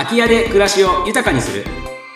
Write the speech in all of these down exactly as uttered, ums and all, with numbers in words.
空き家で暮らしを豊かにする。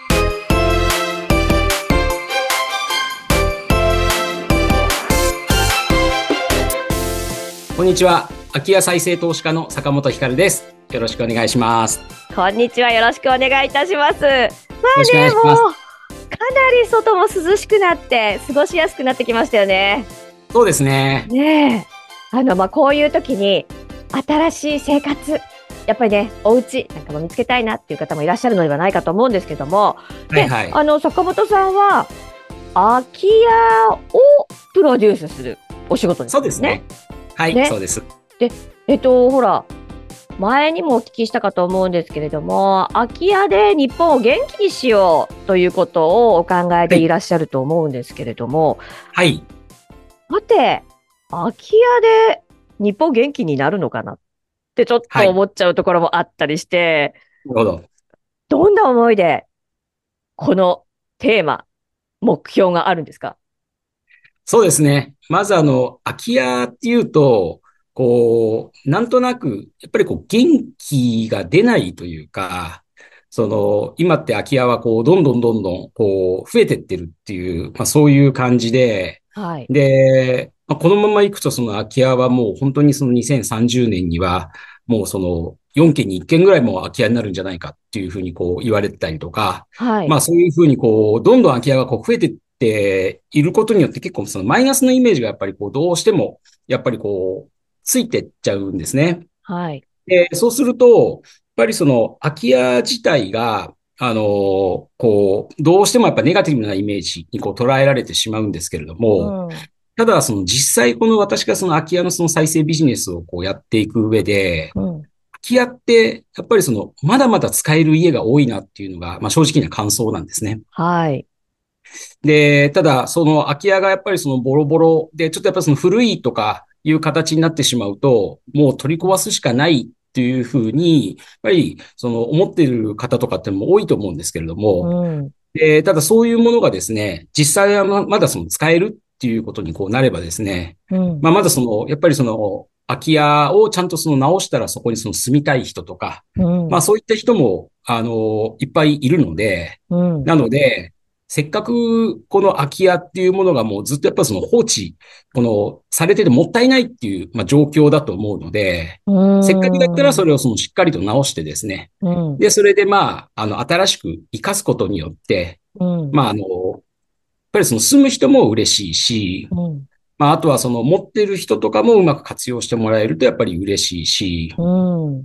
こんにちは。空き家再生投資家の坂本ひかるです。よろしくお願いします。 こんにちは。よろしくお願いいたします。まあね、もうかなり外も涼しくなって過ごしやすくなってきましたよね。 そうですね。 ねえ、あのまあこういう時に新しい生活、やっぱりね、お家なんかも見つけたいなっていう方もいらっしゃるのではないかと思うんですけども、で、 はいはい、 あの坂本さんは空き家をプロデュースするお仕事ですね。 そうですね。はい、ね、そうです。 で、えっとほら。前にもお聞きしたかと思うんですけれども、空き家で日本を元気にしようということをお考えでいらっしゃると思うんですけれども、 はい。 さて、空き家で日本元気になるのかなってちょっと思っちゃうところもあったりして、 はい、なるほど。 どんな思いでこのテーマ、目標があるんですか？ そうですね。まずあの、空き家っていうと、こう、なんとなく、やっぱりこう、元気が出ないというか、その、今って空き家はこう、どんどんどんどん、こう、増えてってるっていう、まあそういう感じで、 はい。 で、まあ、このまま行くとその空き家はもう本当にそのにせんさんじゅうねんには、もうそのよんけんにいっけんぐらいもう空き家になるんじゃないかっていうふうにこう言われてたりとか、 はい。 まあそういうふうにこう、どんどん空き家がこう増えてっていることによって結構そのマイナスのイメージがやっぱりこうどうしてもやっぱりこうついてっちゃうんですね。 はい。 で、そうすると、やっぱりその空き家自体が、あの、こう、どうしてもやっぱネガティブなイメージにこう捉えられてしまうんですけれども、 うん。 ただその実際この私がその空き家のその再生ビジネスをこうやっていく上で、 うん。 空き家ってやっぱりそのまだまだ使える家が多いなっていうのが、まあ正直な感想なんですね。 はい。 で、ただその空き家がやっぱりそのボロボロで、ちょっとやっぱりその古いとかいう形になってしまうと、もう取り壊すしかないっていうふうに、やっぱりその思っている方とかっても多いと思うんですけれども、 うん。 で、ただそういうものがですね、実際はままだその使えるっていうことにこうなればですね、 うん。 まあまだその、やっぱりその空き家をちゃんとその直したらそこにその住みたい人とか、 うん。 まあそういった人も、あの、いっぱいいるので、 うん。 なので、せっかくこの空き家っていうものがもうずっとやっぱその放置、このされててもったいないっていう、まあ、状況だと思うので、 うせっかくだったらん。 それをそのしっかりと直してですね、 うん。 で、それでまあ、あの、新しく活かすことによって、 うん。 まあ、あの、やっぱりその住む人も嬉しいし、 うん。 まあ、あとはその持ってる人とかもうまく活用してもらえるとやっぱり嬉しいし、 うん。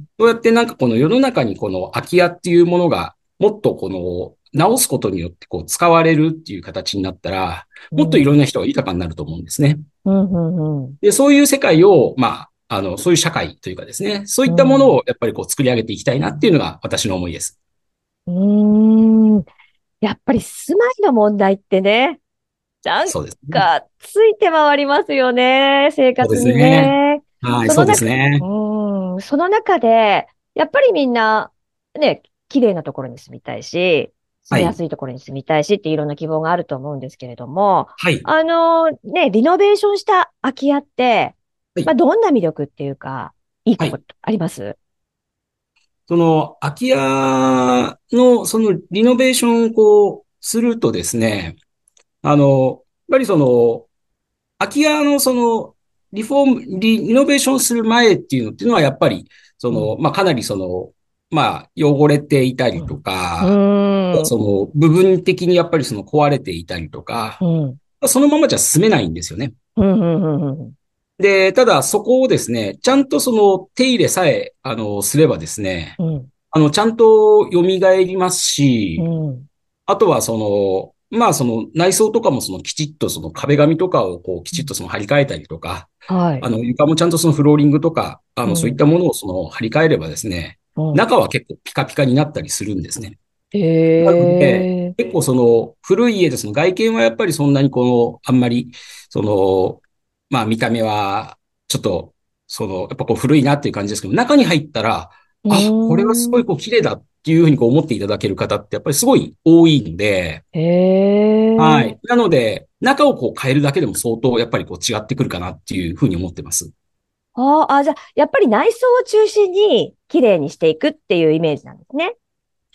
そうやってなんかこの世の中にこの空き家っていうものがもっとこの直すことによってこう使われるっていう形になったら、もっといろんな人が豊かになると思うんですね。 うん。うん。 で、そういう世界を、まあ、あの、そういう社会というかですね、そういったものうん。 をやっぱりこう作り上げていきたいなっていうのが私の思いです。 うん。うん。やっぱり住まいの問題ってね、なんそうですね。 かついて回りますよね、生そうです活にね。 ね。 はい、そうですその中、 ね。 うん、その中で、やっぱりみんな、ね、綺麗なところに住みたいし、住みやはい。 すいところに住みたいしっていろんな希望があると思うんですけれども、 はい。 あの、ね、リノベーションした空き家って、まあ、 はい。 どんな魅力っていうか、いいとこはい。 あります？ その、空き家の、その、リノベーションをこう、するとですね、あの、やっぱりその、空き家のその、リフォーム、リ、リノベーションする前っていうのっていうのは、やっぱり、そうん。 の、まあ、かなりその、まあ、汚れていたりとうか、 ん。うーん。 その、部分的にやっぱりその壊れていたりとか、 うん。 そのままじゃ住めないんですよね。 うん。うん。うん。 で、ただそこをですね、ちゃんとその手入れさえ、あの、すればですね、 うん。 あの、ちゃんと蘇りますし、 うん。 あとはその、まあその内装とかもそのきちっとその壁紙とかをこうきちっとその張り替えたりとか、 はい。 あの床もちゃんとそのフローリングとか、あのそういっうん。 たものをその張り替えればですね、 うん。 中は結構ピカピカになったりするんですね。なへので、 え。 結構その古い家でその外見はやっぱりそんなにこの、あんまり、その、まあ見た目はちょっと、その、やっぱこう古いなっていう感じですけど、中に入ったら、 うあ、これはすーん。 ごいこう綺麗だっていうふうにこう思っていただける方ってやっぱりすごい多いんで、 へえ。 はい。なので、中をこう変えるだけでも相当やっぱりこう違ってくるかなっていうふうに思ってます。 あーあ、じゃあ、やっぱり内装を中心に綺麗にしていくっていうイメージなんですね。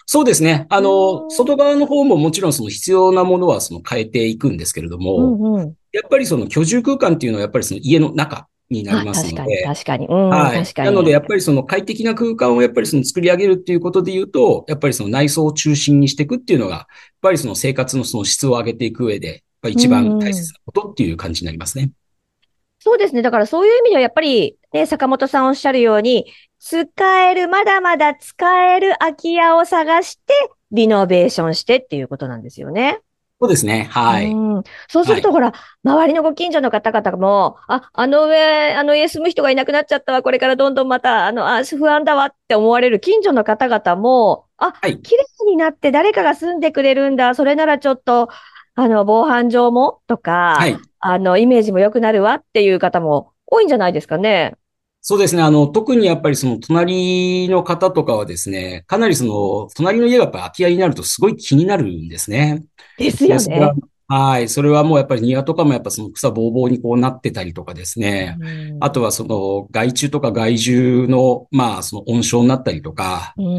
そうですね。あうの、 ーん。 外側の方ももちろんその必要なものはその変えていくんですけれどうも、 んうん。 やっぱりその居住空間っていうのはやっぱりその家の中になりあ、 ます確かに、 ので、 確かに。うん、 はい。 確かに。 なのでやっぱりその快適な空間をやっぱりその作り上げるっていうことで言うと、やっぱりその内装を中心にしていくっていうのが、やっぱりその生活のその質を上げていく上で、やっぱりう一番大んうん。 切なことっていう感じになりますね。 そうですね。だからそういう意味ではやっぱり、ね、坂本さんおっしゃるように、使える、まだまだ使える空き家を探して、リノベーションしてっていうことなんですよね。 そうですね。はい。 うん。そうすはい。 ると、ほら、周りのご近所の方々も、あ、あの上、あの家住む人がいなくなっちゃったわ、これからどんどんまた、あの、あ、不安だわって思われる近所の方々も、あ、 はい。 綺麗になって誰かが住んでくれるんだ、それならちょっと、あの、防犯上も、とか、 はい。 あの、イメージも良くなるわっていう方も多いんじゃないですかね。 そうですね。あの、特にやっぱりその隣の方とかはですね、かなりその、隣の家がやっぱ空き家になるとすごい気になるんですね。 ですで、それは、 よね。 はい。それはもうやっぱり庭とかもやっぱその草ぼうぼうにこうなってたりとかですうね。あとん。 はその害虫とか害獣の、まあその温床になったりとか、 うん。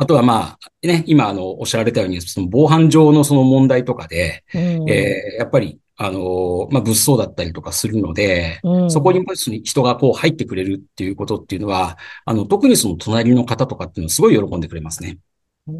あとはまあね、今あのおっしゃられたように、その防犯上のその問題とかで、 うん。 えーやっぱりあの、まあ物騒だったりとかするので、 うそこん。 にもし人がこう入ってくれるっていうことっていうのは、あの、特にその隣の方とかっていうのはすごい喜んでくれますね。 うん。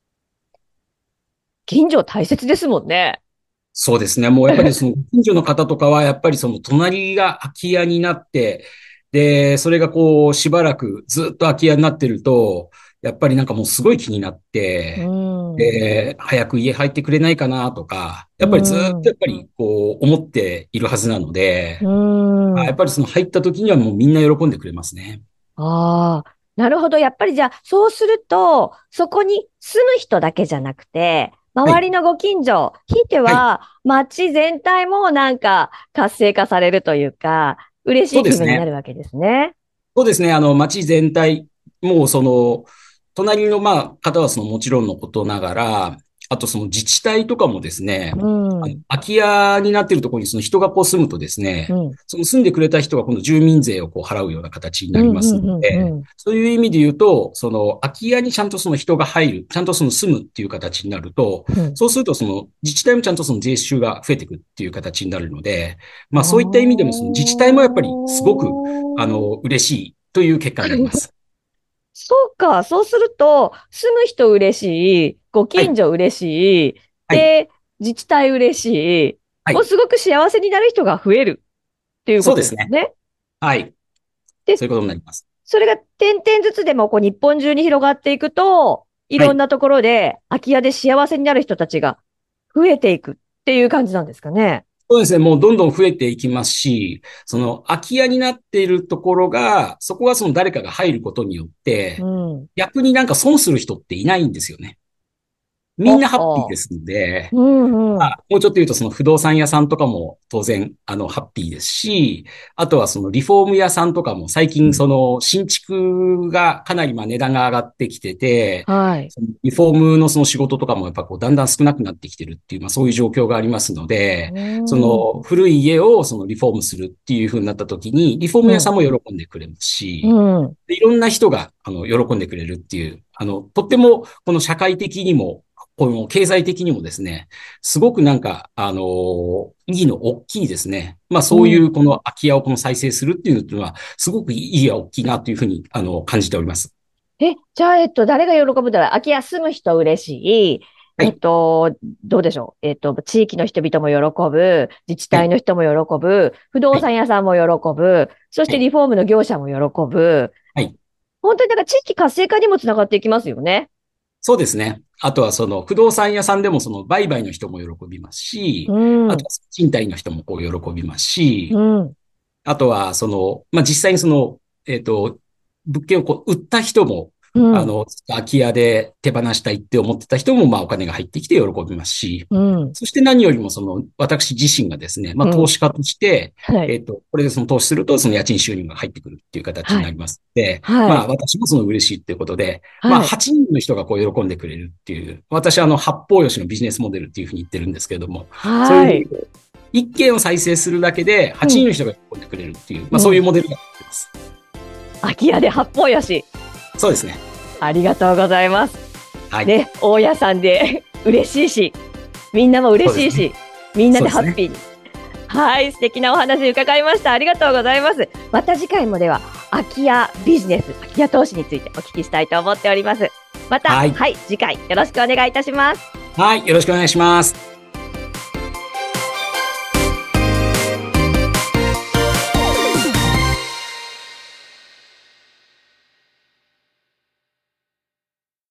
近所大切ですもんね。 そうですね。もうやっぱりその近所の方とかは、やっぱりその隣が空き家になって、で、それがこうしばらくずっと空き家になってると、やっぱりなんかもうすごい気になっうて、 ん。 で、早く家入ってくれないかなとか、 うやっぱりずっとん。 やっぱりこう思っているはずなので、 うん。 あやっぱりその入った時にはもうみんな喜んでくれますね。 ああ、なるほど。やっぱりじゃあ、そうすると、そこに住む人だけじゃなくて、 はい。 周りのご近所、ひいてはい。 は街全体もなんか活性化されるというか、嬉しい気分になそうですね。 るわけですね。 そうですね。あの、街全体、もうその、隣の、まあ、方はそのもちろんのことながら、あとその自治体とかもですね、 うあのん。 空き家になっているところにその人がこう住むとですね、 うん。 その住んでくれた人が今度住民税をこう払うような形にうん。 なりますのうん。うで、 ん。 そういう意味で言うと、その空き家にちゃんとその人が入る、ちゃんとその住むっていう形になると、 うん。 そうするとその自治体もちゃんとその税収が増えていくっていう形になるので、まああそういった意味でもその自治体もやっぱりすごく、ああ。 の、嬉しいという結果になります。 そうか。そうすると、住む人嬉しい、ごはい。 近所嬉しい、 はい。 で、自治体嬉しい、 はい。 もうすごく幸せになる人が増えるっていうことそうですね。 ですね。 はい。 で、 そういうことになります。 それが点々ずつでもこう日本中に広がっていくと、いはい。 ろんなところで空き家で幸せになる人たちが増えていくっていう感じなんですかね。 そうですね。もうどんどん増えていきますし、その空き家になっているところが、そこがその誰かが入ることによっうて、 ん。 逆になんか損する人っていないんですよね。みんなハッピーああ。 ですので、 うんうん。 まあ、もうちょっと言うと、その不動産屋さんとかも当然、あの、ハッピーですし、あとはそのリフォーム屋さんとかも最近その新築がかなりまあ値段が上がってきてて、 はい。 そのリフォームのその仕事とかもやっぱこうだんだん少なくなってきてるっていう、まあそういう状況がありますので、 うそん。 の古い家をそのリフォームするっていう風になった時に、リフォーム屋さんも喜んでくれますうし、 ん。 でいろんな人が、あの、喜んでくれるっていう、あの、とっても、この社会的にも、この経済的にもですね、すごくなんか、あの、意義の大きいですね。まあそういうん。 うこの空き家をこの再生するっていうのは、すごく意義が大きいなというふうに、あの、感じております。 え、じゃあ、えっと、誰が喜ぶんだろう。空き家住む人嬉しい。えっはい。 と、どうでしょう。えっと、地域の人々も喜ぶ。自治はい。 体の人も喜ぶ。不動はい。 産屋さんも喜ぶ。そしはい。 てリフォームの業者も喜ぶ。 はい。 本当になんか地域活性化にもつながっていきますよね。 そうですね。あとはその不動産屋さんでもその売買の人も喜びますし、 うん。 あとは賃貸の人もこう喜びますし、 うん。 あとは、その、まあ、実際にその、えっと、物件をこう売った人も、 うん。 あの、空き家で手放したいって思ってた人も、まあ、お金が入ってきて喜びますし、 うん。 そして何よりもその、私自身がですね、まあ、投うん。 資家として、 はい。 えっと、これでその投資すると、その家賃収入が入ってくるっていう形にはい。 なりますので、まあ、 はい。 私もその嬉しいっていうことで、まあ、 はい。 はちにんの人がこう喜んでくれるっていう、私はあの、八方よしのビジネスモデルっていうふうに言ってるんですけれども、そういうはい。 ふうに一件を再生するだけで、はちにんうん。 の人が喜んでくれるっていう、まあうん。 そういうモデルになってます。 空き家で八方よし。 そうですね。 ありがとうございます。 はい。 ね、大家さんで嬉しいし、みんなも嬉しいし、みんなでハッピーに。はい、素敵なお話伺いました。ありがとうございます。また次回もでは、空き家ビジネス、空き家投資についてお聞きしたいと思っております。また、 はい。 はい、次回よろしくお願いいたします。 はい。よろしくお願いします。